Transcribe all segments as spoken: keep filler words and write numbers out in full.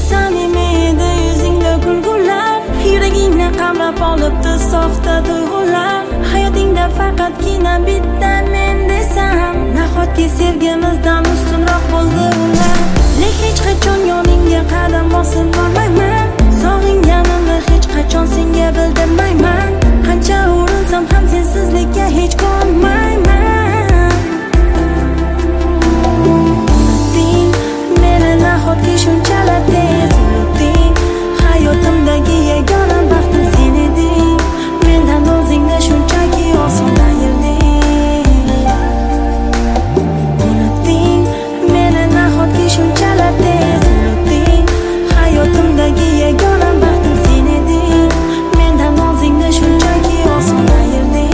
samimiy edi yuzingda kulgular, yuragingni qamrab olibdi soxta tuyg'ular. Hayotingda faqatgina bitta men desam, nahotki sevgimizdan ustunroq bo'ldi ular. Lek hech qachon yoningga qadam bosib bormayman, sog'inganimni hech qachon senga bildirmayman. Qancha urinsam ham sensizlikka hech ko'nmayman. Unutding meni nahotki shunchalar tez, unutding hayotimdagi yagona baxtim sen eding. Mendan o'zingni shunchaki oson ayirding. Unutding meni nahotki shunchalar tez, unutding hayotimdagi yagona baxtim sen eding. Mendan o'zingni shunchaki oson ayirding.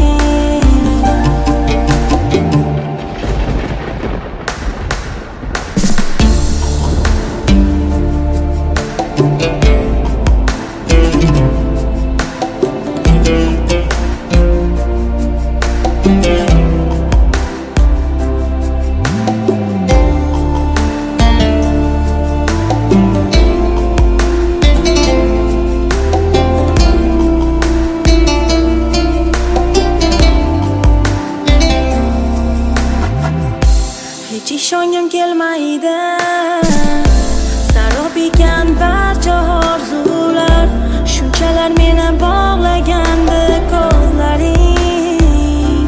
Hech ishongim kelmaydi, sarob ekan barcha orzular. Shunchalar meni bog'lagandi ko'zlaring.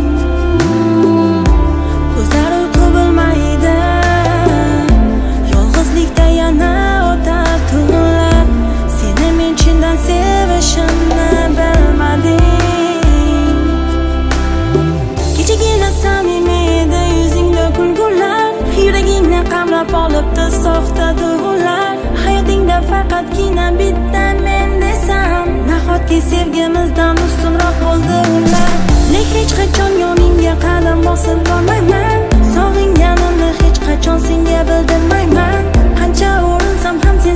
Ko'zlar uyqu bilmaydi, yolg'izlikda yana o'tar tunlar. Seni men chindan sevishimni bilmadim. Kechagina samimiy edi yuzingda kulgular, yuragingni qamrab olibdi soxta tuyg'ular. Hayotingda faqatgina bitta men desam, nahotki sevgimizdan ustunroq bo'ldi ular. Lek hech qachon yoningga qadam bosib bormayman, sog'inganimni hech qachon senga bildirmayman. Qancha urinsam ham sen